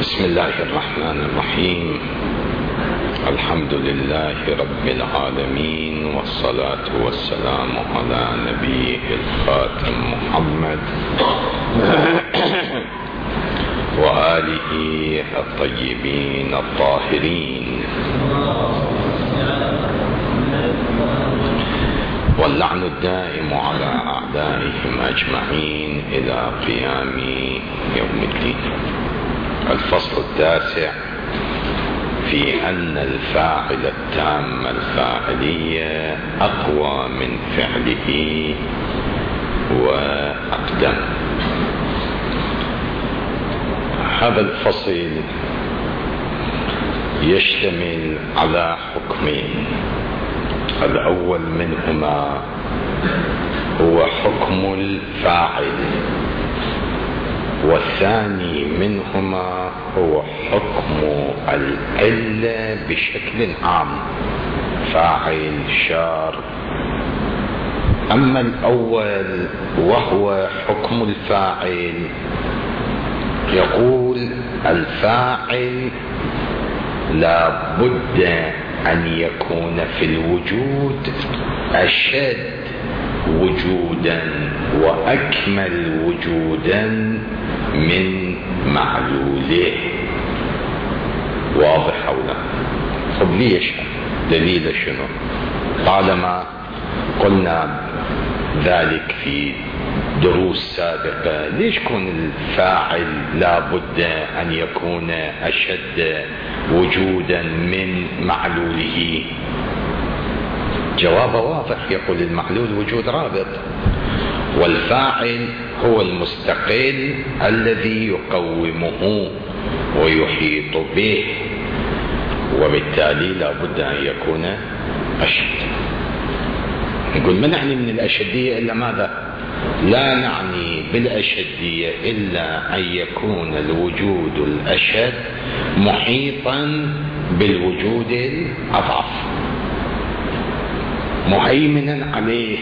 بسم الله الرحمن الرحيم. الحمد لله رب العالمين، والصلاة والسلام على نبيه الخاتم محمد وآله الطيبين الطاهرين، واللعن الدائم على أعدائهم أجمعين إلى قيام يوم الدين. الفصل التاسع في أن الفاعل التام الفاعلية أقوى من فعله وأقدم. هذا الفصل يشتمل على حكمين. الأول منهما هو حكم الفاعل، والثاني منهما هو حكم العلة بشكل عام، فاعل شار. أما الأول وهو حكم الفاعل، يقول الفاعل لا بد أن يكون في الوجود أشد وجودا وأكمل وجودا من معلوله. واضح أو لا؟ طب ليش؟ دليل شنو؟ طالما قلنا ذلك في دروس سابقة، ليش يكون الفاعل لا بد أن يكون أشد وجودا من معلوله؟ جواب واضح، يقول المعلول وجود رابط، والفاعل هو المستقل الذي يقومه ويحيط به، وبالتالي لا بد أن يكون أشد. نقول ما نعني من الأشدية إلا ماذا؟ لا نعني بالأشدية إلا أن يكون الوجود الأشد محيطا بالوجود الأضعف، مهيمنا عليه.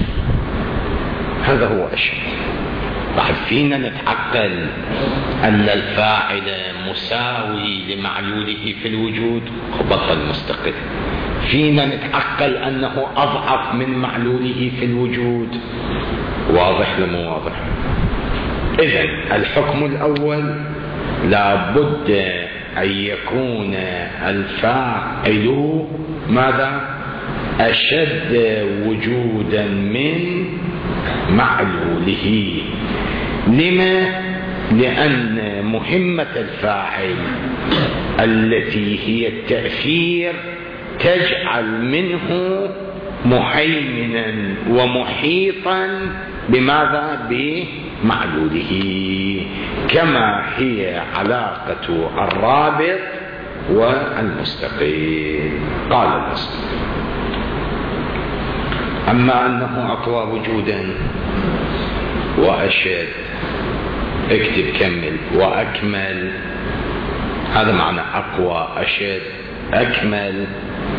هذا هو أشد. بعد فينا نتعقل أن الفاعل مساوي لمعلوله في الوجود، بطل مستقل. فينا نتعقل أنه أضعف من معلوله في الوجود. واضح لمو واضح؟ إذن الحكم الأول لا بد أن يكون الفاعل ماذا؟ أشد وجودا من معلوله. لما؟ لأن مهمة الفاعل التي هي التأثير تجعل منه مهيمنا ومحيطا بماذا؟ بمعلوله، كما هي علاقة الرابط والمستقل. قال المستقل: أما أنه أقوى وجودا وأشد، اكتب كمل، وأكمل. هذا معنى أقوى أشد أكمل،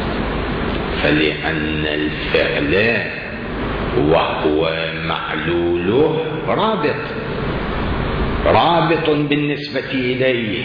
فلأن الفعل وهو معلوله رابط بالنسبة إليه،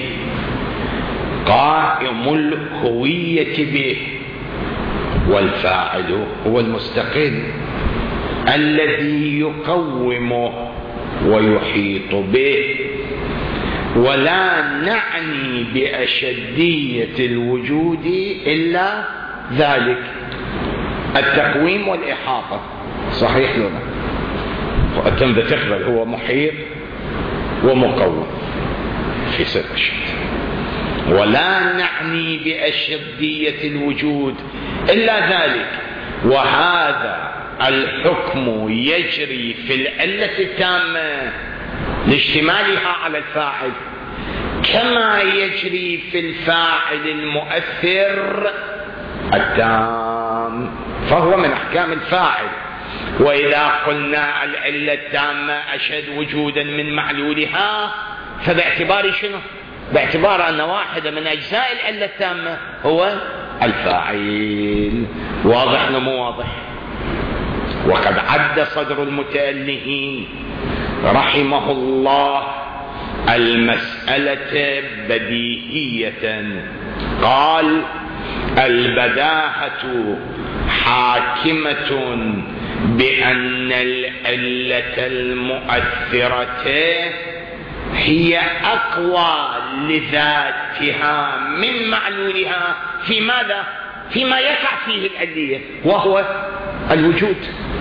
قائم الهوية به، والفاعل هو المستقل الذي يقومه ويحيط به. ولا نعني بأشدية الوجود إلا ذلك، التقويم والإحاطة. صحيح لنا وأتم تقبل هو محيط ومقوم في سر الشد. ولا نعني بأشدية الوجود إلا ذلك، وهذا الحكم يجري في العلة التامة لاشتمالها على الفاعل، كما يجري في الفاعل المؤثر التام، فهو من أحكام الفاعل. وإذا قلنا العلة التامة أشد وجودا من معلولها، فباعتبار شنو؟ باعتبار أن واحدة من أجزاء العلة التامة هو الفاعل. واضح نمو واضح؟ وقد عد صدر المتألهين رحمه الله المسألة بديهية. قال البداهة حاكمة بأن العلة المؤثرة هي أقوى لذاتها من معلولها في ماذا؟ فيما يقع فيه العلية وهو الوجود.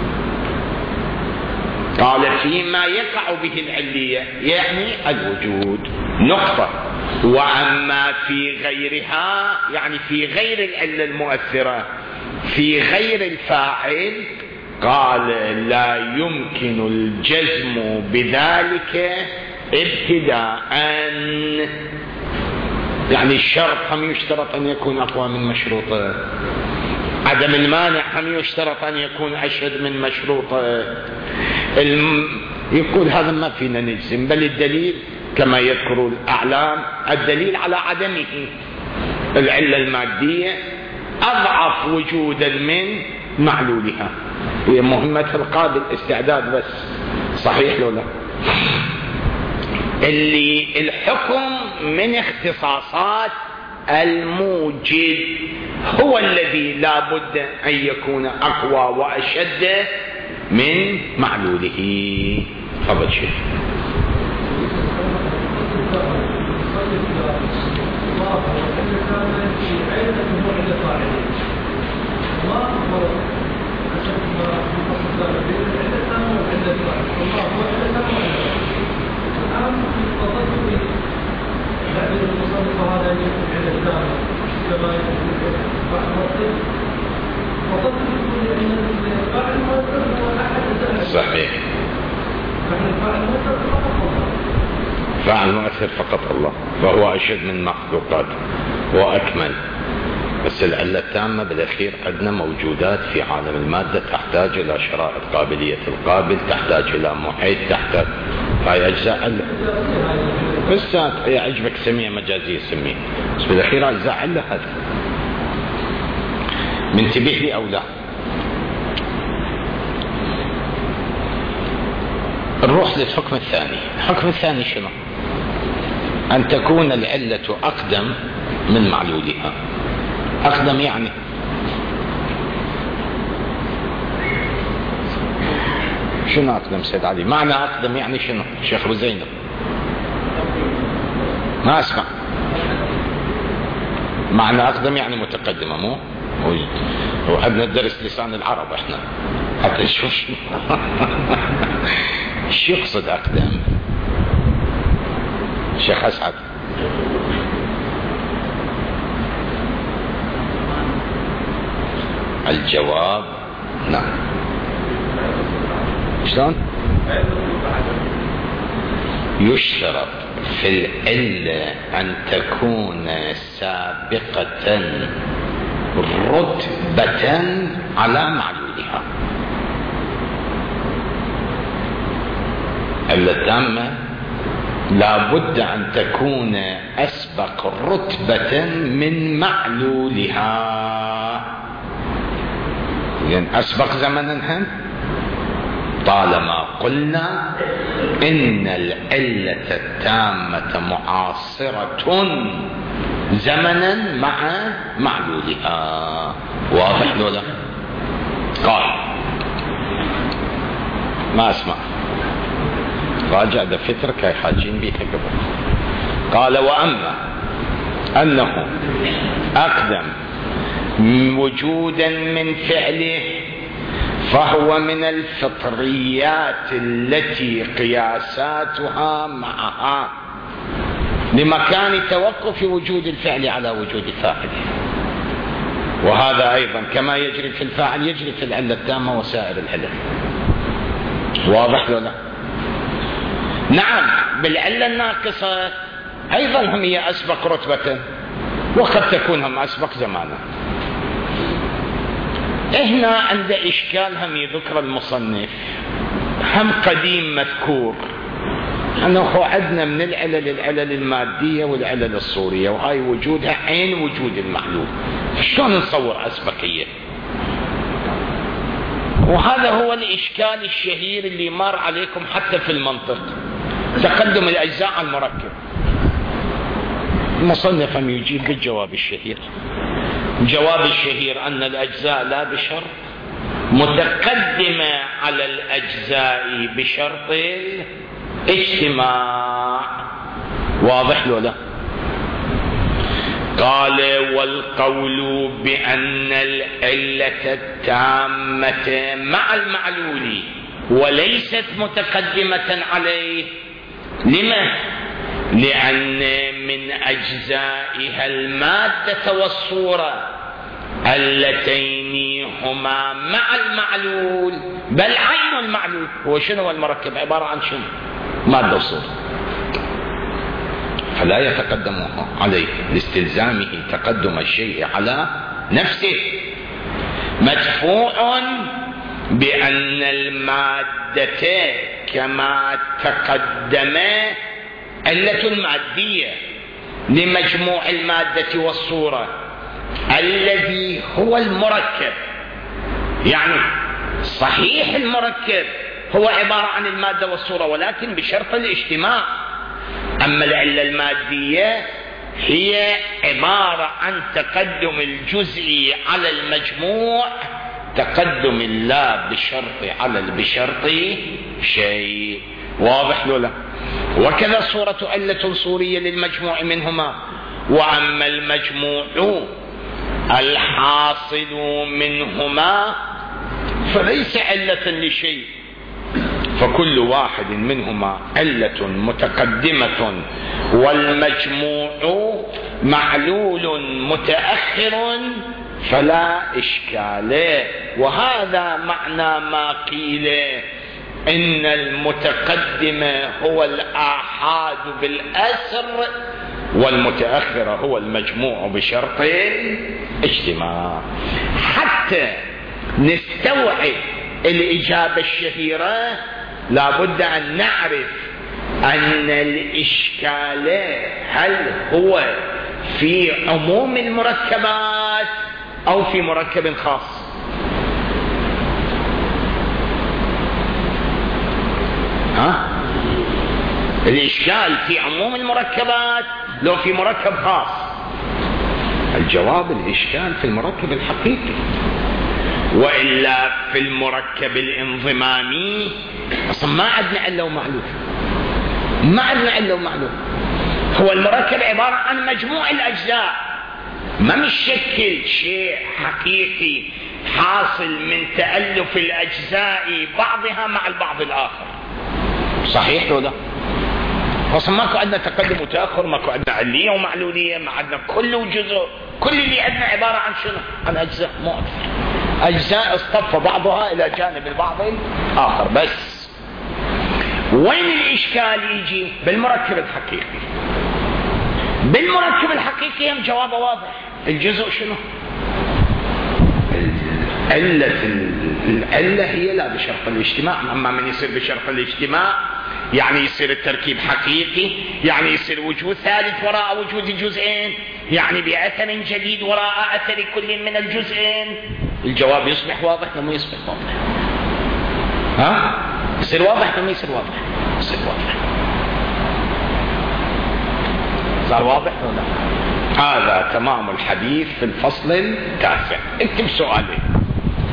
قال فيما يقع به العلية يعني الوجود، نقطة. وأما في غيرها يعني في غير العلة المؤثرة، في غير الفاعل، قال لا يمكن الجزم بذلك ابتداء. يعني الشرط هم يشترط أن يكون أقوى من مشروطه، عدم المانع هم يشترط أن يكون أشد من مشروطه. يقول هذا ما فينا نجزم، بل الدليل كما يذكر الأعلام الدليل على عدمه. العلة المادية أضعف وجودا من معلولها، هي مهمة القابل استعداد بس، صحيح لو لا؟ اللي الحكم من اختصاصات الموجد هو الذي لا بد أن يكون أقوى وأشد من معلوله. تفضل شيخ. صحيح، فعل مؤثر فقط الله، فهو أشد من مخلوقات وأكمل. بس العلة التامة بالأخير عندنا موجودات في عالم المادة تحتاج إلى شرائط قابلية القابل، تحتاج إلى محيط، تحتاج هاي أجزاء علة. بس يعجبك سمية مجازية سمية، بس بالأخير أجزاء علة. هذا منتبه لي أو لا؟ نروح للحكم الثاني. الحكم الثاني شنو؟ أن تكون العلة أقدم من معلولها. أقدم يعني شنو أقدم سيد علي؟ معنى أقدم يعني شنو شيخ أبو زينب؟ ما أسمع. معنى أقدم يعني متقدمة، مو وحبنا ندرس لسان العرب احنا حتى نشوف شو يقصد أقدم. شيخ أسعد. الجواب نعم. شلون؟ يشترط في العلة أن تكون سابقة رتبة على معلولها. العلة التامة لا بد أن تكون أسبق رتبة من معلولها، يعني أسبق زمنا هم. طالما قلنا إن العلة التامة معاصرة زمنا مع معلولها. واضح لولا؟ قال ما أسمع، راجع دفترك هاي حاجين بيها قبل. قال وأما أنه أقدم وجودا من فعله فهو من الفطريات التي قياساتها معها لمكان توقف وجود الفعل على وجود الفاعل. وهذا أيضا كما يجري في الفاعل يجري في العلة التامة وسائر العلل. واضح ولا؟ نعم، بالعلة الناقصة أيضا هم هي أسبق رتبة وقد تكون هم أسبق زمانا. هنا عند إشكال هم يذكر المصنف هم قديم مذكور أنه عندنا من العلل المادية والعلل الصورية، وهاي وجودها عين وجود المعلوم. شلون نصور أسبقية؟ وهذا هو الإشكال الشهير اللي مر عليكم حتى في المنطق. تقدم الأجزاء على المركب. المصنف يجيب بالجواب الشهير. الجواب الشهير أن الأجزاء لا بشرط متقدمة على الأجزاء بشرط الاجتماع. واضح له لا؟ قال والقول بأن العلة التامة مع المعلول وليست متقدمة عليه. لما؟ لأن من أجزائها المادة والصورة اللتين هما مع المعلول، بل عين المعلول. هو شنو المركب؟ عبارة عن شنو؟ مادة وصورة، فلا يتقدم عليه لاستلزامه تقدم الشيء على نفسه. مدفوع بأن المادة كما تقدم علة مادية لمجموع المادة والصورة الذي هو المركب. يعني صحيح المركب هو عبارة عن المادة والصورة ولكن بشرط الاجتماع. أما العلة المادية هي عبارة عن تقدم الجزء على المجموع، تقدم لا بشرط على بشرط شيء. واضح له لا؟ وكذا الصورة علة صورية للمجموع منهما. وأما المجموع الحاصل منهما فليس علة لشيء، فكل واحد منهما علة متقدمة والمجموع معلول متأخر فلا إشكال. وهذا معنى ما قيل إن المتقدم هو الآحاد بالأسر والمتأخر هو المجموع بشرط الاجتماع. حتى نستوعب الإجابة الشهيرة لابد أن نعرف أن الإشكال هل هو في عموم المركبات أو في مركب خاص. الإشكال في عموم المركبات لو في مركب خاص؟ الجواب الإشكال في المركب الحقيقي، وإلا في المركب الانضمامي أصلا ما عندنا علة ومعلول، ما عندنا علة ومعلول. هو المركب عبارة عن مجموع الأجزاء، ما مشكل شيء حقيقي حاصل من تألف الأجزاء بعضها مع البعض الآخر. صحيح ولا؟ اصلا ماكو عندنا تقدم وتاخر، ماكو عندنا عليه ومعلوليه، ما عندنا كل وجزء. كل اللي عندنا عباره عن شنو؟ عن اجزاء، مو اكثر. اجزاء اصطف بعضها الى جانب البعض الاخر بس. وين الاشكال يجي؟ بالمركب الحقيقي. بالمركب الحقيقي هم جوابه واضح. الجزء شنو؟ العله هي لا بشرط الاجتماع. اما من يصير بشرط الاجتماع يعني يصير التركيب حقيقي، يعني يصير وجود ثالث وراء وجود الجزئين، يعني بأثر جديد وراء أثر كل من الجزئين. الجواب يصبح واضح ولا يصبح واضح؟ يصير واضح ولا يصير واضح؟ يصير واضح. صار واضح ولا؟ هذا تمام الحديث في الفصل التاسع. اكتب سؤالين.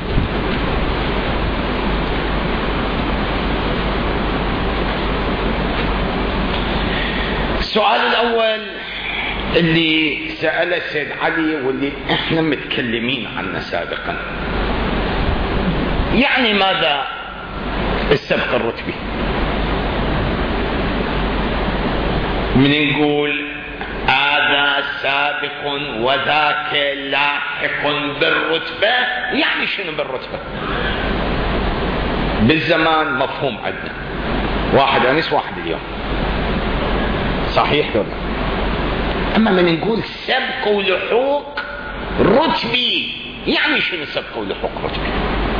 السؤال الأول اللي سأله سيد علي واللي احنا متكلمين عنه سابقا، يعني ماذا السبق الرتبي؟ من نقول هذا سابق وذاك لاحق بالرتبة، يعني شنو بالرتبة؟ بالزمان مفهوم عندنا، واحد أمس واحد اليوم، صحيح ولا؟ أما من نقول سبق ولحوق رتبي، يعني شنو سبق ولحوق رتبي؟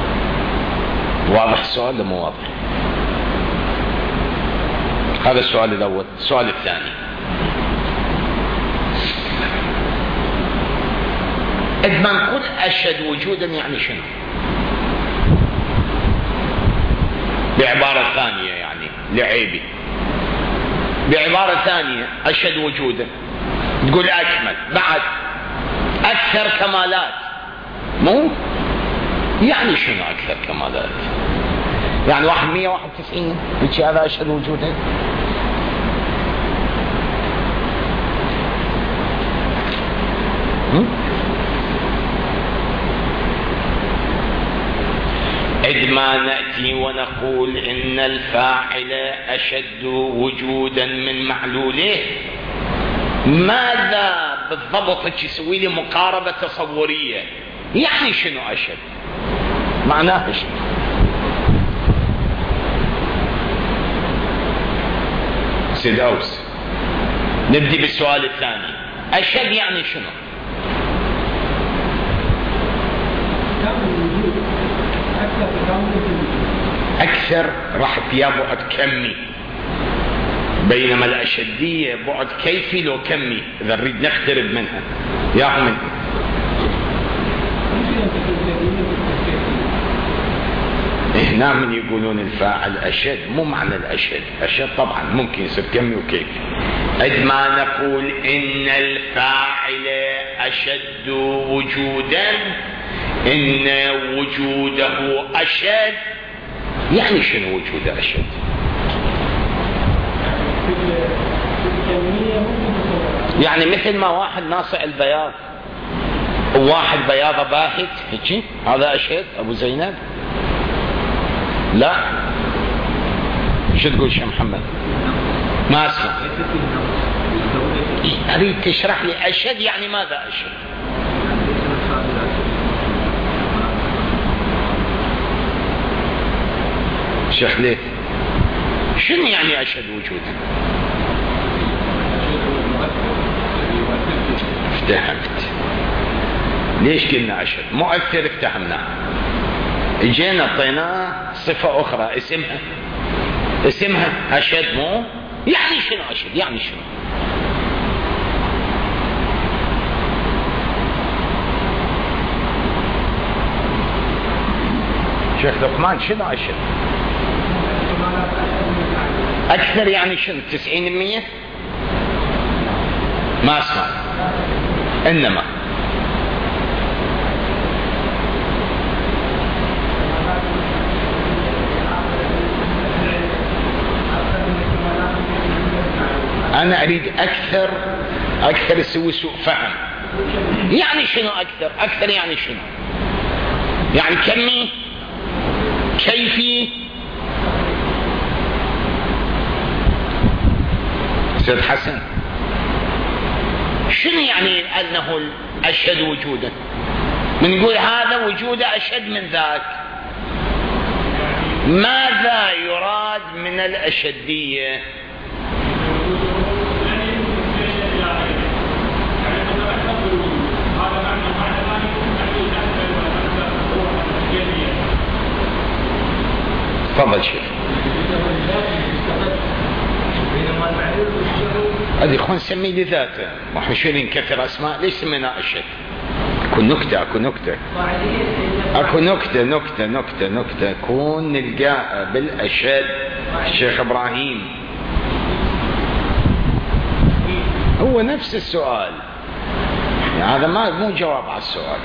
واضح السؤال ولا مو واضح؟ هذا السؤال الأول. السؤال الثاني، إذا ما نقول أشهد وجودا يعني شنو؟ بعبارة ثانية يعني لعيبي، بعبارة ثانية أشهد وجودا، تقول أكمل بعد أكثر كمالات. مو يعني شنو أكثر كمالات؟ يعني واحد 191 بيجي هذا أشهد وجودا؟ عندما نأتي ونقول إن الفاعل أشد وجودا من معلوله، ماذا بالضبط تسوي لي مقاربة تصورية؟ يعني شنو أشد؟ معناه شنو؟ سيد أوس، نبدي بالسؤال الثاني. أشد يعني شنو؟ أكثر راح فيها بعد كمي، بينما الأشدية بعد كيفي لو كمي إذا نريد نقترب منها. يا أحمد، هنا من يقولون الفاعل أشد، مو معنى الأشد، أشد طبعا ممكن يصير كمي وكيفي. عندما نقول إن الفاعل أشد وجودا، إن وجوده أشد، يعني شنو وجوده أشد؟ يعني مثل ما واحد ناصع البياض وواحد بياضه باهت هيك، هذا أشد أبو زينب؟ لا. شو تقول شيخ محمد؟ ما أسمع. أريد تشرح لي أشد يعني ماذا أشد؟ شيخ ليه؟ شنو يعني أشد وجودا؟ افتهمت. ليش قلنا أشد؟ مؤثر، افتهمناه. اجينا اعطيناه صفة أخرى اسمها أشد. مو يعني شنو أشد؟ يعني شنو؟ شيخ لقمان شنو أشد؟ أكثر يعني شنو؟ 90%؟ ما أسمع. إنما أنا أريد أكثر يسوي سوء فهم. يعني شنو أكثر؟ أكثر يعني شنو؟ يعني كمي؟ كيفي؟ سيد حسن، شنو يعني أنه أشد وجودا؟ من يقول هذا وجوده أشد من ذاك، ماذا يراد من الأشدية؟ تفضل شيخ. هذه اخوان نسميه لذاته، واحنا شو نكثر اسماء؟ ليش سمينا أشد؟ اكو نكتة كون نلقاها بالأشد. الشيخ إبراهيم هو نفس السؤال، يعني هذا مو جواب على السؤال.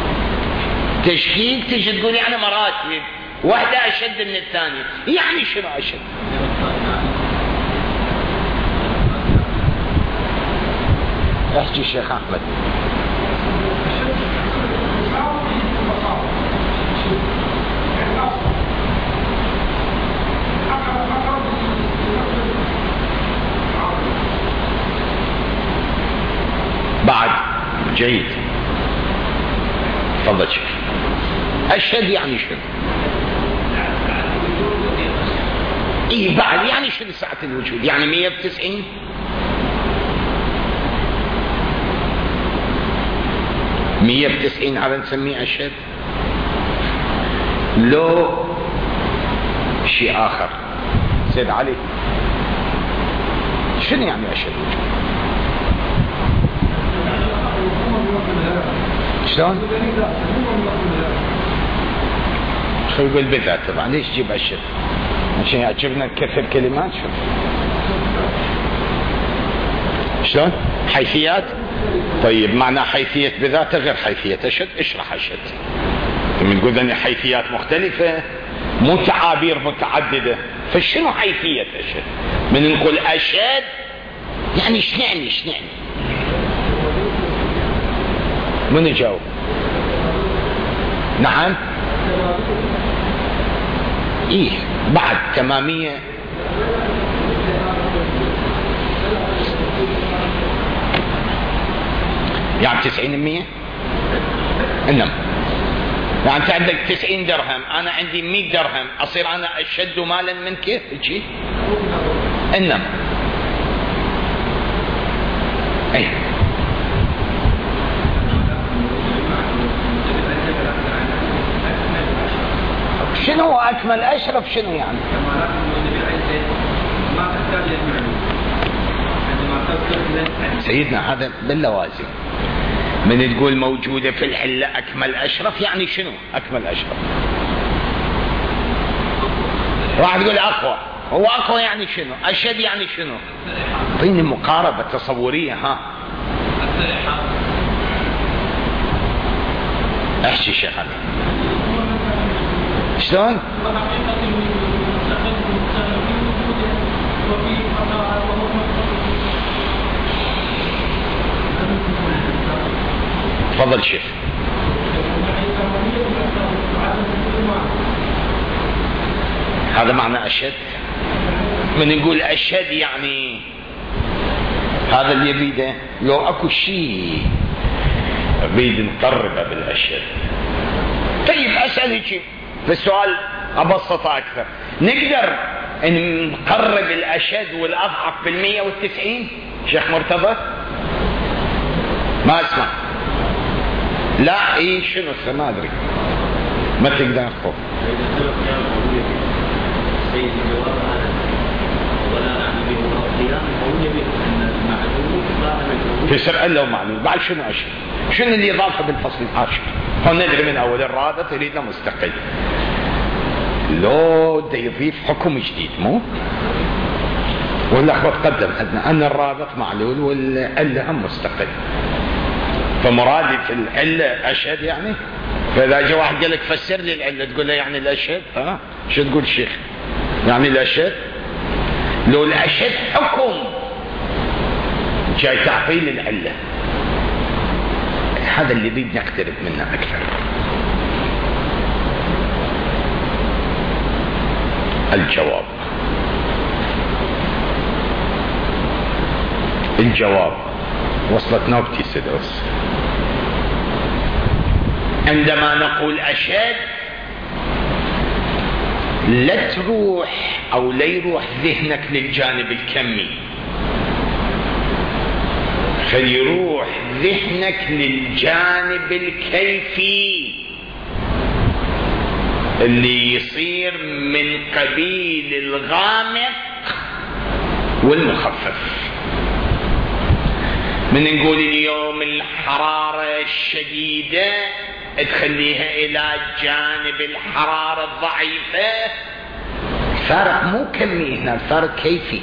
تشكيك تجي تقول يعني مراتب، واحدة أشد من الثانية، يعني شنو أشد؟ احكي شيخ أحمد. بعد جيد، تفضل شيخ. أشد يعني شنو؟ إيه بعد يعني شنو ساعة الوجود؟ يعني 190؟ هذا نسميه أشد؟ لو شيء آخر. سيد علي، شنو يعني أشد وجود؟ شلون؟ شو يقول بذات طبعا. ليش تجيب أشد؟ عشان يعجبنا كثر كلمات؟ شو شلون؟ حيثيات. طيب معنى حيثية بذاته غير حيثية أشد، اشرح أشد. من تقول أن حيثيات مختلفة مو تعابير متعددة، فشنو حيثية أشد؟ من نقول أشد يعني شنعني من يجاوب؟ نعم إيه بعد تمامية. يعني 90%. انما يعني انت عندك 90 درهم، انا عندي 100 درهم، اصير انا اشد مالا منك هيك؟ انما اي شنو اكمل اشرف؟ شنو يعني؟ سيدنا هذا باللوازم. من تقول موجودة في العلة أكمل أشرف، يعني شنو أكمل أشرف؟ راح تقول أقوى، هو أقوى يعني شنو؟ أشد يعني شنو؟ طيني مقاربة تصورية. ها احكي شيخ علي شلون؟ تفضل شيخ. هذا معنى أشد. من نقول أشد يعني هذا اللي يريده. لو أكو شيء أريد نقربه بالأشد. طيب أسأل شيء في السؤال أبسطه أكثر، نقدر أن نقرب الأشد والأضعف بال190 شيخ مرتضى؟ ما أسمع. لا ايه شنو ما ادري، ما تقدر تخوف. في سر الا ومعلول بعد شنو اشد؟ شنو اللي اضافه بالفصل العاشر؟ هون ندري من اول الرابط يريدنا مستقل، لو دا يضيف حكم جديد مو ولا اخوة قدم عندنا ان الرابط معلول والعله هم مستقل، فمرادي في العلة أشهد يعني. فإذا جاء واحد قال لك فسر لي العلة تقول له يعني الأشهد. شو تقول الشيخ؟ يعني الأشهد لو الأشهد حكم جاي تعطيل العلة. هذا اللي بدنا نقترب منه أكثر. الجواب وصلت نوبتي سدوس. عندما نقول أشد لا تروح أو لا يروح ذهنك للجانب الكمي، فيروح ذهنك للجانب الكيفي اللي يصير من قبيل الغامق والمخفف. من نقول اليوم الحرارة الشديدة تخليها إلى جانب الحرارة الضعيفة، الفرق مو كمي هنا، الفرق كيفي.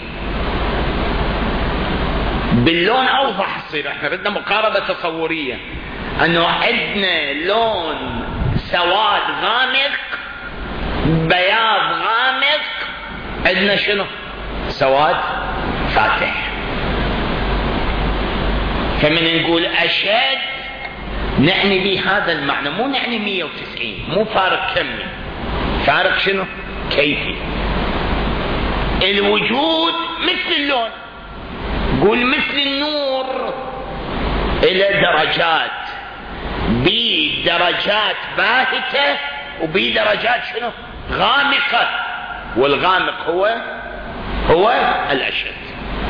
باللون أوضح يصير. احنا بدنا مقاربة تصورية، أنه عندنا لون سواد غامق، بياض غامق، عندنا شنو؟ سواد فاتح. فمن نقول أشد نعني بهذا المعنى، مو نعني 190، مو فارق كمي، فارق شنو؟ كيفي. الوجود مثل اللون، قول مثل النور إلى درجات، بدرجات باهتة وبدرجات شنو؟ غامقة، والغامق هو الأشد.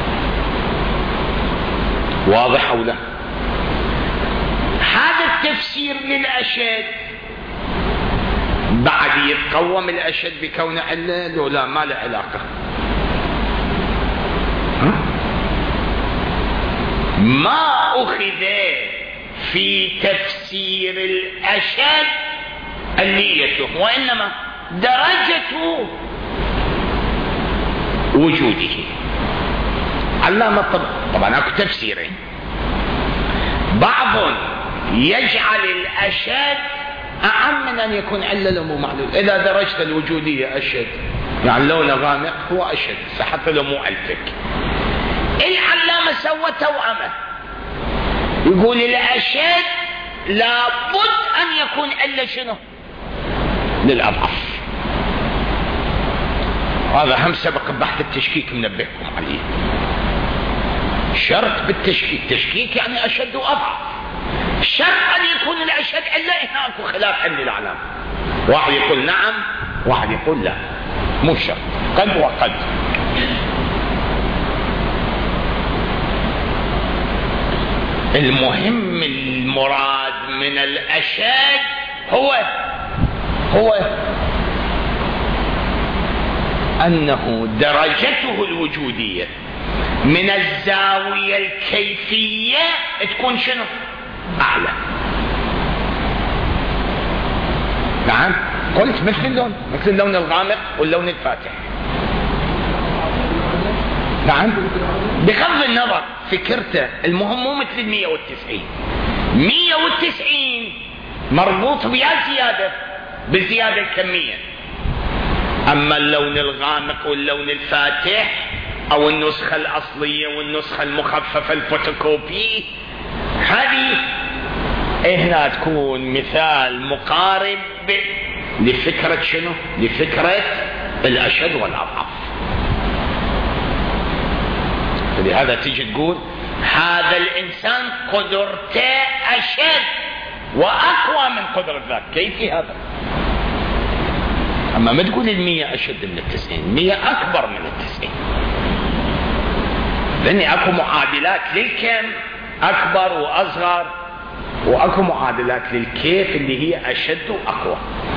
واضح أو لا؟ هذا التفسير للأشد بعد يتقوم الأشد بكون علة لو لا ما له علاقة. ما أخذ في تفسير الأشد عليته، وإنما درجة وجوده. علامة طبعا اكو تفسيرين. بعض يجعل الأشد أعم من أن يكون علة لو مو معلول. إذا درجت الوجودية أشد يعني لونه غامق هو أشد حتى لو مو ألفك. العلامة سوى توأمة يقول الأشد لابد أن يكون علة شنو للأضعف. هذا هم سبق بحث التشكيك منبهكم عليه. شرط بالتشكيك، تشكيك يعني أشد وأضعف، شرط أن يكون الأشد علة. هنا أكو خلاف عند العلامة، واحد يقول نعم واحد يقول لا، مو شرط، قد وقد. المهم المراد من الأشد هو أنه درجته الوجودية من الزاوية الكيفية تكون شنو أعلى. نعم قلت مثل اللون، مثل اللون الغامق واللون الفاتح. نعم بغض النظر فكرته، المهم مو مثل 190. 190 مربوط بيا زيادة بالزيادة الكمية. أما اللون الغامق واللون الفاتح أو النسخة الأصلية والنسخة المخففة الفوتوكوبي، هذه هنا تكون مثال مقارب لفكرة شنو؟ لفكرة الأشد والأضعف. لهذا تيجي تقول هذا الإنسان قدرته أشد وأقوى من قدرة ذاك. كيف هذا؟ أما ما تقول 100 أشد من 90، 100 أكبر من 90. لأن أكو معادلات للكم أكبر وأصغر، وأكو معادلات للكيف اللي هي أشد وأقوى.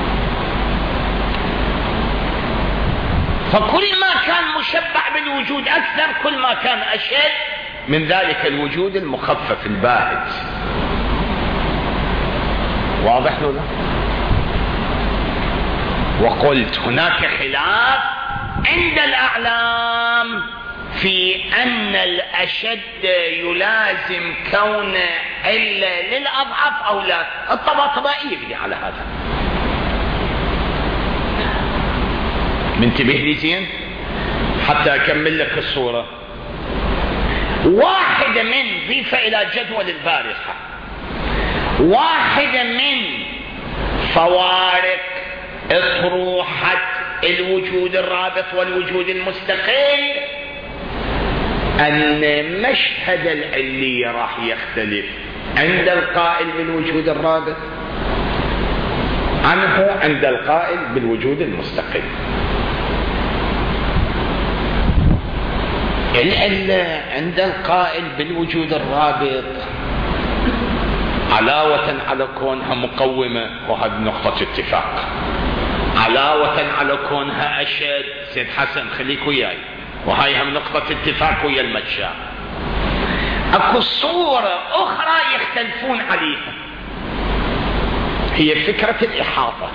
فكل ما كان مشبع بالوجود أكثر كل ما كان أشد من ذلك الوجود المخفف الباهت. واضح ولا؟ وقلت هناك خلاف عند الأعلام في أن الأشد يلازم كون علة للأضعف أو لا. الطباطبائية بدي على هذا. منتبه لي زين حتى أكمل لك الصورة. واحدة من ضيفة إلى جدول البارحة، واحدة من فوارق اطروحة الوجود الرابط والوجود المستقل أن مشهد العلية راح يختلف عند القائل بالوجود الرابط عنه عند القائل بالوجود المستقل. العلة عند القائل بالوجود الرابط علاوة على كونها مقومة، وهذه نقطة اتفاق، علاوة على كونها أشد. سيد حسن خليك وياي، وهاي هم نقطة اتفاق ويا المجشع. اكو صورة اخرى يختلفون عليها، هي فكرة الإحاطة.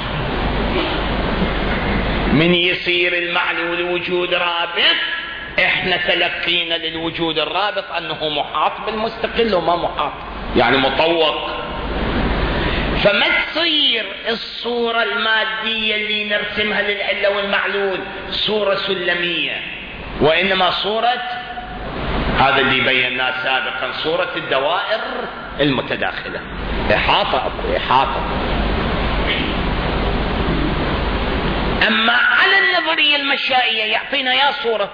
من يصير المعلول وجود رابط، احنا تلقينا للوجود الرابط انه محاط بالمستقل وما محاط، يعني مطوق. فما تصير الصورة المادية اللي نرسمها للعلة والمعلول صورة سلمية، وإنما صورة هذا اللي بيناه سابقا، صورة الدوائر المتداخلة. إحاطة أكو إحاطة. أما على النظرية المشائية يعطينا يا صورة.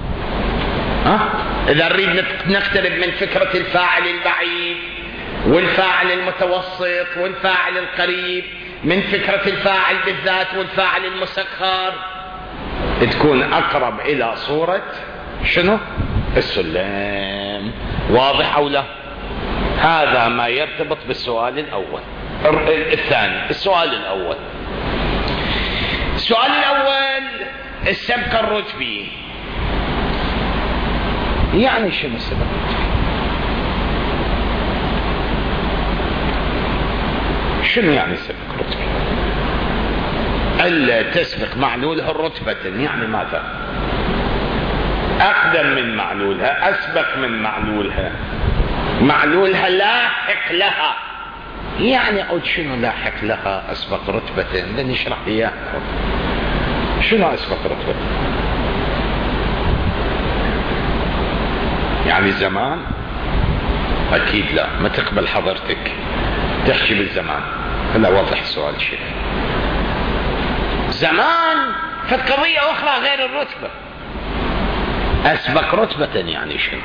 إذا نريد نقترب من فكرة الفاعل البعيد والفاعل المتوسط والفاعل القريب، من فكرة الفاعل بالذات والفاعل المسخر، تكون أقرب إلى صورة شنو؟ السلم. واضح أو لا؟ هذا ما يرتبط بالسؤال الأول. الثاني، السؤال الأول، السؤال الأول السبق الرتبي. يعني شنو السبق الرتبي؟ شنو يعني السبق الرتبي؟ ألا تسبق معلولها الرتبة، يعني ماذا؟ أقدم من معلولها، أسبق من معلولها، معلولها لاحق لها. يعني عود شنو لاحق لها أسبق رتبة؟ نشرح إياه. شنو أسبق رتبة؟ يعني زمان؟ أكيد لا، ما تقبل حضرتك تحكي بالزمان. هلا وضح السؤال شيء. زمان فالقضية أخرى غير الرتبة. أسبق رتبة يعني شنو؟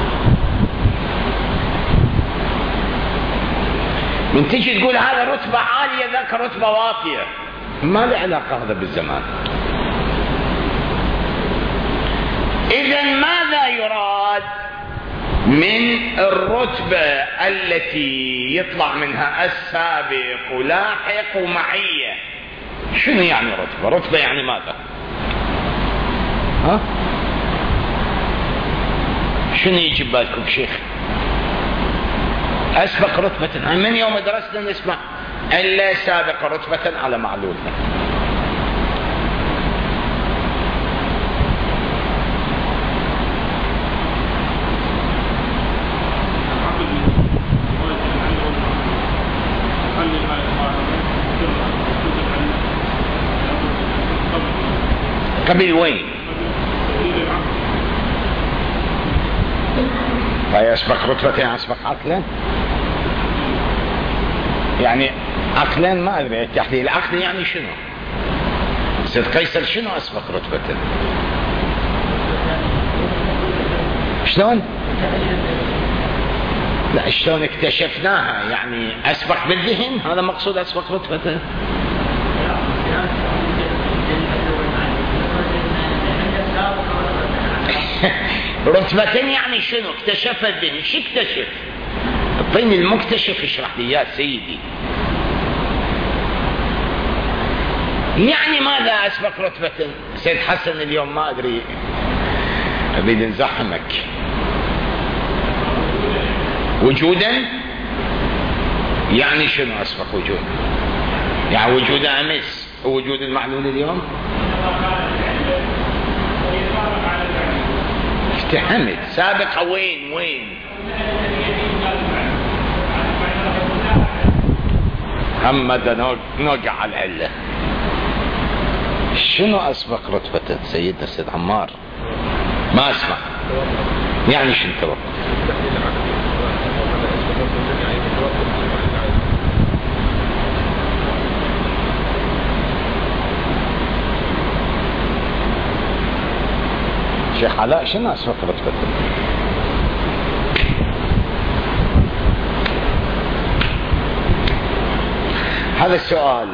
من تجي تقول هذا رتبة عالية ذاك رتبة واطية، ما له علاقة هذا بالزمان. إذن ماذا يراد من الرتبة التي يطلع منها السابق ولاحق ومعية؟ شنو يعني رتبة؟ رتبة يعني ماذا؟ ها؟ شنو يجي ببالكم شيخ؟ أسبق رتبة، من يوم درسنا نسمع إلا سابق رتبة على معلولها. قبل وين؟ فيسبق رتبة يعني أسبق عقلا؟ يعني عقلا ما أدري التحليل. العقل يعني شنو؟ سيد قيصر شنو أسبق رتبة؟ شلون؟ لا شلون اكتشفناها؟ يعني أسبق بالذهن، هذا مقصود أسبق رتبة. رتبة يعني شنو؟ اكتشف الذهن. شو اكتشف؟ اعطيني المكتشف اشرح لي يا سيدي. يعني ماذا أسبق رتبة؟ سيد حسن اليوم ما أدري أريد نزحمك. وجودا يعني شنو أسبق وجودا؟ يعني وجود أمس ووجود المعلول اليوم؟ افتهمت. سابق وين؟ محمد نوقع على العلة. شنو أسبق رتبة سيدنا سيد عمار؟ ما أسمع. يعني شنو توقف؟ شيخ علاء شنو أسبق رتبة؟ هذا السؤال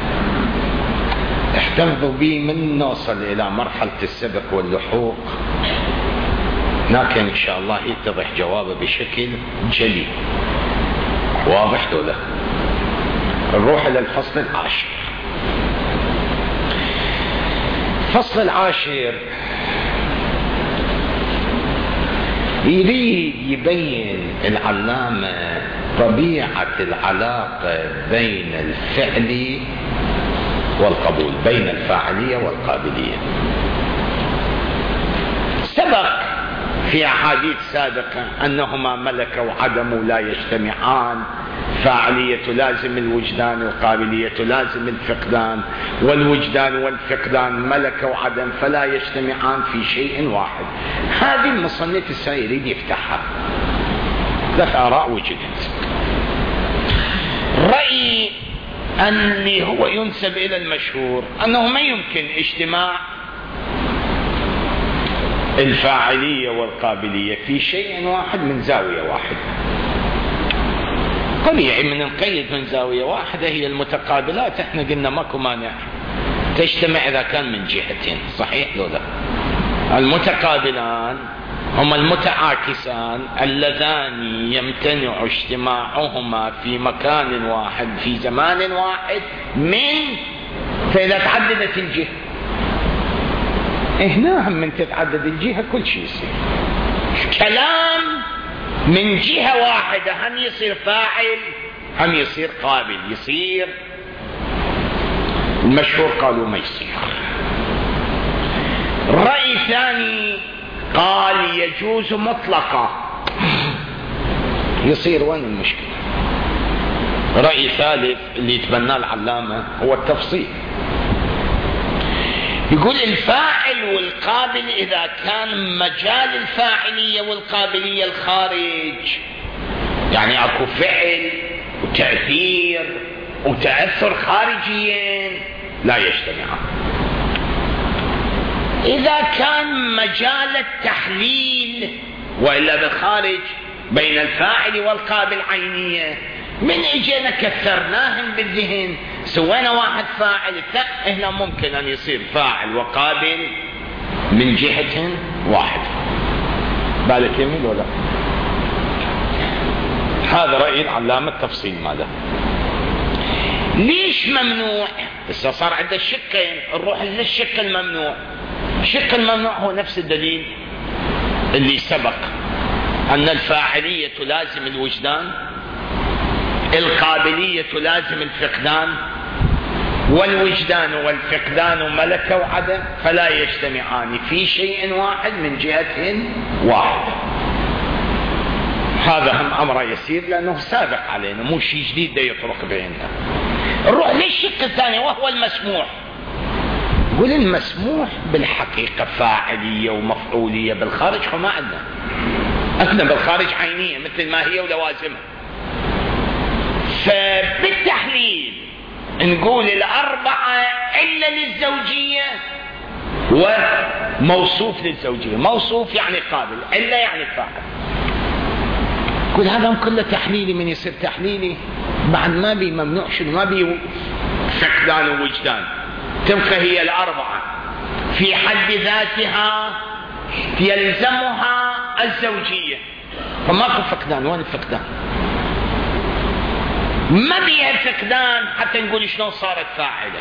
احتفظوا به من نوصل إلى مرحلة السبق واللحوق، لكن إن شاء الله يتضح جوابه بشكل جلي واضح له. نروح إلى الفصل العاشر. الفصل العاشر يريد يبين العلامة طبيعة العلاقة بين الفعل والقبول، بين الفاعلية والقابلية. سبق في أحاديث سابقة أنهما ملكة وعدم لا يجتمعان، فاعلية لازم الوجدان وقابلية لازم الفقدان، والوجدان والفقدان ملكة وعدم فلا يجتمعان في شيء واحد. هذه المصنف السائر يريد يفتحها. ثلاث آراء وجدت. رأي اللي هو ينسب إلى المشهور أنه ما يمكن اجتماع الفاعلية والقابلية في شيء واحد من زاوية واحدة. طبيعي من نقيد من زاوية واحدة هي المتقابلات. احنا قلنا ماكو مانع تجتمع إذا كان من جهتين، صحيح لو لا؟ المتقابلان هما المتعاكسان اللذان يمتنع اجتماعهما في مكان واحد في زمان واحد فإذا تعددت الجهة. هنا هم من تتعدد الجهة كل شيء يصير. كلام من جهة واحدة هم يصير فاعل هم يصير قابل، يصير المشهور قالوا ما يصير. رأي ثاني قال يجوز مطلقا، يصير وين المشكلة؟ رأي ثالث اللي يتبناه العلامة هو التفصيل. يقول الفاعل والقابل إذا كان مجال الفاعلية والقابلية الخارج، يعني اكو فعل وتأثير وتأثر خارجيين لا يجتمعان. إذا كان مجال التحليل وإلا بالخارج بين الفاعل والقابل عينية، من اجينا كثرناهم بالذهن سوينا واحد فاعل، هنا ممكن ان يصير فاعل وقابل من جهة واحدة. بالك يمين ولا؟ هذا رأي العلامة التفصيل ماذا؟ ليش ممنوع؟ هسه صار عندنا الشقين، نروح للشق الممنوع. الشق الممنوع هو نفس الدليل اللي سبق، أن الفاعلية تلازم الوجدان، القابلية تلازم الفقدان، والوجدان والفقدان ملكة وعدم، فلا يجتمعان في شيء واحد من جهة واحدة. هذا هم أمر يسير لأنه سابق علينا، مو شيء جديد ده يطرق بيننا. نروح للشق الثاني وهو المسموح. يقول المسموح بالحقيقة فاعلية ومفعولية، بالخارج فما عندنا بالخارج عينية مثل ما هي ولوازمها. فبالتحليل نقول الأربعة إلا للزوجية وموصوف للزوجية. موصوف يعني قابل، إلا يعني فاعل. كل هذا كله تحليلي. من يصير تحليلي بعد ما بي ممنوع، شنو ما بي فقدان ووجدان، تبقى هي الأربعة في حد ذاتها يلزمها الزوجية، فماكو فقدان. وين الفقدان؟ ما بيها فقدان حتى نقول شلون صارت فاعلة.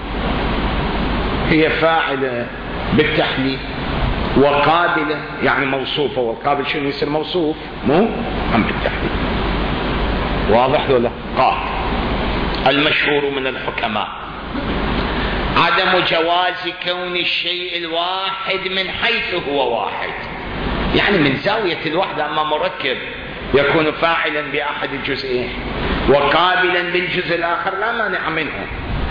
هي فاعلة بالتحليل وقابلة يعني موصوفة، والقابل شنو يصير موصوف مو هم بالتحليل. واضح ولا؟ قال المشهور من الحكماء عدم جواز كون الشيء الواحد من حيث هو واحد، يعني من زاوية الوحدة. أما مركب يكون فاعلا بأحد الجزئين وقابلا بالجزء الآخر لا مانع منه.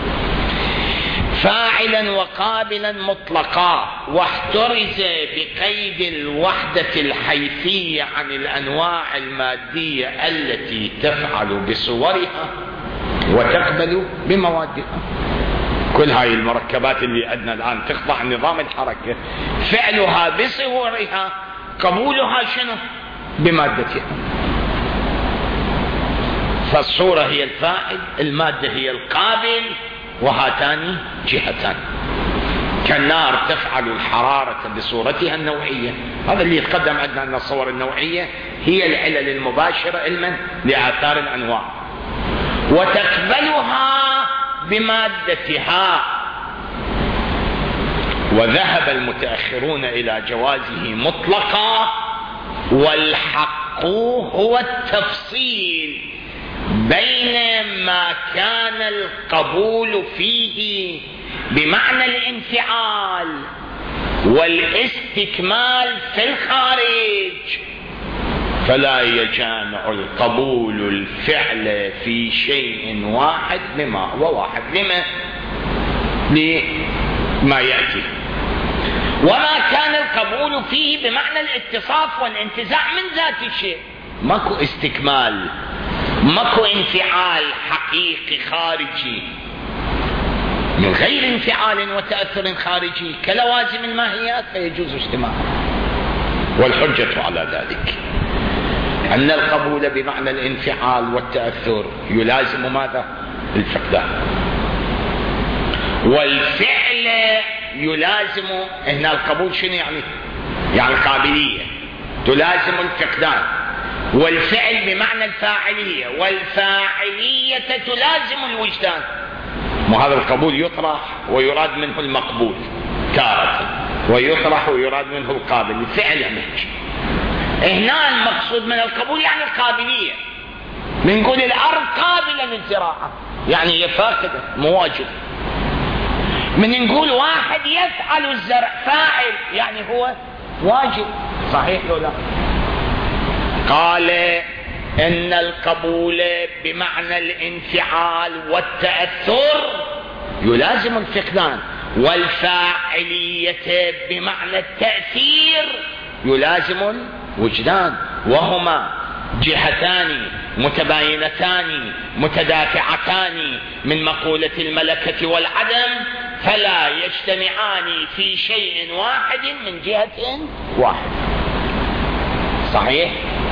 فاعلا وقابلا مطلقا، واحترز بقيد الوحدة الحيثية عن الأنواع المادية التي تفعل بصورها وتقبل بموادها. كل هاي المركبات اللي عندنا الآن تخضع نظام الحركة، فعلها بصورها، قبولها شنو؟ بمادتها. فالصورة هي الفاعل، المادة هي القابل، وهاتان جهتان. كالنار تفعل الحرارة بصورتها النوعية، هذا اللي يتقدم عندنا أن الصور النوعية هي العلل المباشرة علما لآثار الأنواع، وتقبلها بمادتها. وذهب المتأخرون إلى جوازه مطلقا، والحق هو التفصيل بين ما كان القبول فيه بمعنى الانفعال والاستكمال في الخارج، فلا يجامع القبول الفعل في شيء واحد بما هو واحد لما يأتي. وما كان القبول فيه بمعنى الاتصاف والانتزاع من ذات الشيء، ماكو استكمال، ماكو انفعال حقيقي خارجي من غير انفعال وتأثر خارجي كلوازم الماهيات، فيجوز اجتماعها. والحجة على ذلك أن القبول بمعنى الانفعال والتأثر يلازم ماذا؟ الفقدان. والفعل يلازم، هنا القبول شنو يعني؟ يعني القابلية تلازم الفقدان، والفعل بمعنى الفاعلية، والفاعلية تلازم الوجدان. وهذا القبول يطرح ويراد منه المقبول تارة، ويطرح ويراد منه القابل. الفعل يعني هنا المقصود من القبول يعني القابلية. بنقول الأرض قابلة للزراعة يعني هي فاقدة مواجد. من نقول واحد يفعل الزرع فاعل يعني هو واجب. صحيح ولا؟ قال إن القبول بمعنى الانفعال والتأثر يلازم الفقدان، والفاعلية بمعنى التأثير يلازم الوجدان، وهما جهتان متباينتان متدافعتان من مقولة الملكة والعدم، فلا يجتمعان في شيء واحد من جهة واحدة. صحيح؟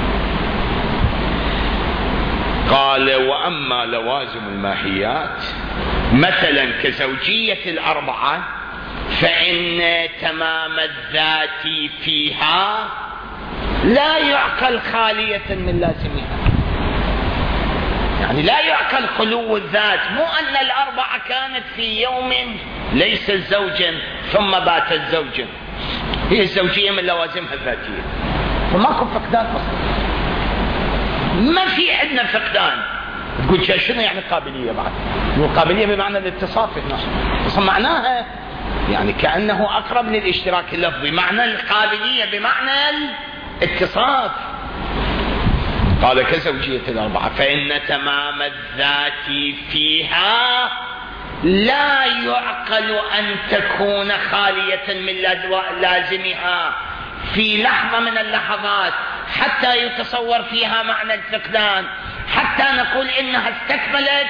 قال وأما لوازم الماهيات مثلا كزوجية الأربعة فإن تمام الذات فيها لا يعقل خالية من لازمها. يعني لا يعقل خلو الذات، مو أن الأربعة كانت في يوم ليس زوجا ثم باتت زوجا، هي الزوجية من لوازمها الذاتية، فماكو فقدان أصلا، ما في عندنا فقدان. تقول شنو يعني قابلية؟ بعد القابلية بمعنى الاتصاف هنا، اصلا معناها يعني كأنه أقرب للاشتراك اللفظي، معنى القابلية بمعنى الاتصاف. قال كزوجية الأربعة فإن تمام الذات فيها لا يعقل أن تكون خالية من لازمها في لحظة من اللحظات حتى يتصور فيها معنى الفقدان، حتى نقول إنها استكملت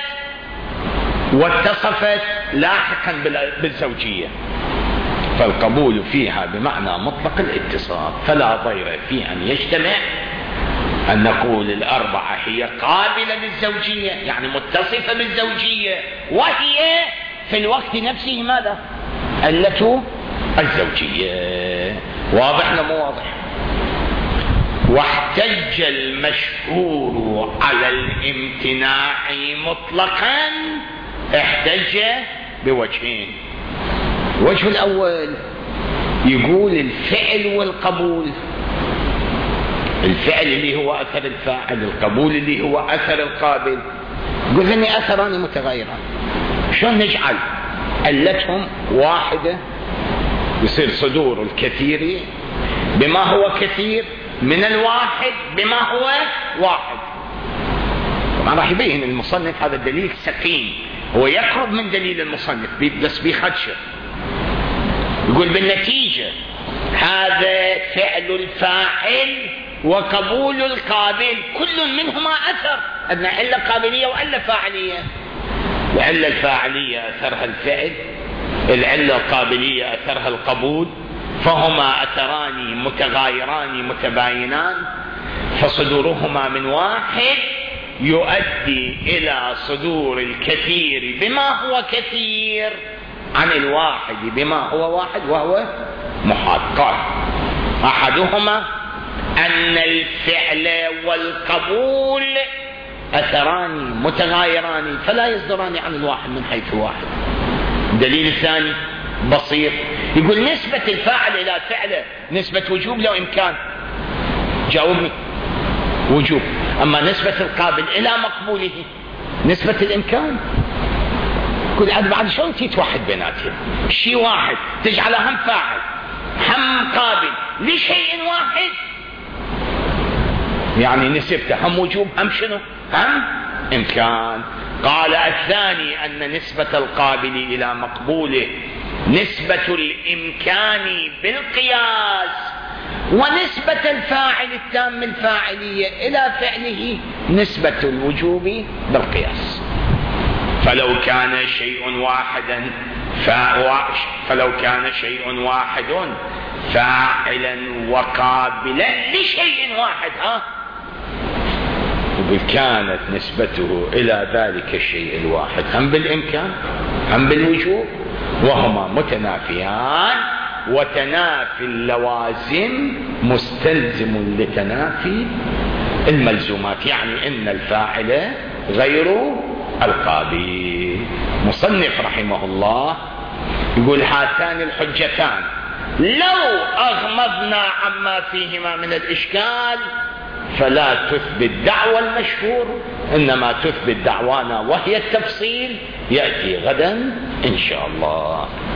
واتصفت لاحقا بالزوجية. فالقبول فيها بمعنى مطلق الاتصاف، فلا ضير في أن يجتمع أن نقول الأربعة هي قابلة للزوجية، يعني متصفة بالزوجية، وهي في الوقت نفسه ماذا؟ علة الزوجية. واضح ولا مو واضح؟ واحتج المشهور على الامتناع مطلقا، احتج بوجهين. الوجه الأول يقول الفعل والقبول، الفعل اللي هو أثر الفاعل، القبول اللي هو أثر القابل. يقول لني أثران متغيران، شلون نجعل علتهم واحدة؟ يصير صدور الكثير بما هو كثير من الواحد بما هو واحد. طبعا راح يبين المصنف هذا الدليل سقيم، هو يقرب من دليل المصنف بس بيخدشه. يقول بالنتيجة هذا فعل الفاعل وقبول القابل كل منهما أثر، أن علة قابلية وعلة فاعلية. العلة الفاعلية أثرها الفعل، العلة القابلية أثرها القبول، فهما أثران متغايران متباينان، فصدورهما من واحد يؤدي إلى صدور الكثير بما هو كثير عن الواحد بما هو واحد وهو محال. قال أحدهما أن الفعل والقبول أثران متغايران فلا يصدران عن الواحد من حيث واحد. الدليل الثاني بسيط، يقول نسبة الفاعل إلى فعله نسبة وجوب لو إمكان، جاوبني، وجوب. أما نسبة القابل إلى مقبوله نسبة الإمكان. يقول عاد بعد شلون تتوحد بيناتهم؟ شيء واحد تجعله هم فاعل هم قابل لشيء واحد، يعني نسبته هم وجوب هم شنو؟ هم إمكان. قال الثاني أن نسبة القابل إلى مقبوله نسبة الإمكان بالقياس، ونسبة الفاعل التام الفاعلية إلى فعله نسبة الوجوب بالقياس. فلو كان شيء واحد فاعلا وقابلا لشيء واحد كانت نسبته إلى ذلك الشيء الواحد هم بالإمكان هم بالوجوب، وهما متنافيان، وتنافي اللوازم مستلزم لتنافي الملزومات، يعني إن الفاعل غير القابل. مصنف رحمه الله يقول هاتان الحجتان لو أغمضنا عما فيهما من الإشكال فلا تثبت دعوى المشهور، إنما تثبت دعوانا وهي التفصيل، يأتي غدا إن شاء الله.